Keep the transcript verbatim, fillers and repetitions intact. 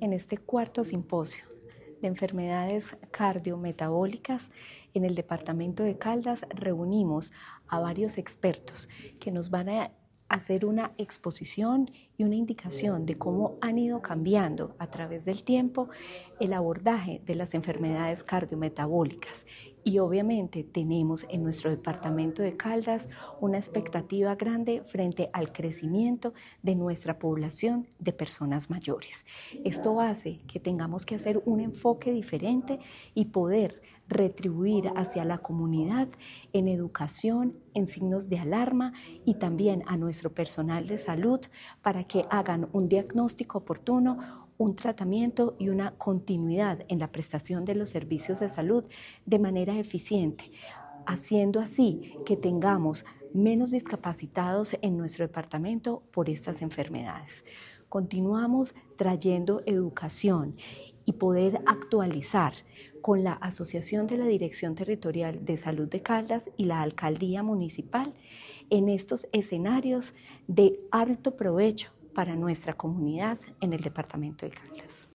en este cuarto simposio de enfermedades cardiometabólicas en el departamento de Caldas reunimos a varios expertos que nos van a hacer una exposición y una indicación de cómo han ido cambiando a través del tiempo el abordaje de las enfermedades cardiometabólicas. Y obviamente tenemos en nuestro departamento de Caldas una expectativa grande frente al crecimiento de nuestra población de personas mayores. Esto hace que tengamos que hacer un enfoque diferente y poder retribuir hacia la comunidad en educación, en signos de alarma y también a nuestro personal de salud para que hagan un diagnóstico oportuno, un tratamiento y una continuidad en la prestación de los servicios de salud de manera eficiente, haciendo así que tengamos menos discapacitados en nuestro departamento por estas enfermedades. Continuamos trayendo educación y poder actualizar con la Asociación de la Dirección Territorial de Salud de Caldas y la Alcaldía Municipal en estos escenarios de alto provecho para nuestra comunidad en el departamento de Caldas.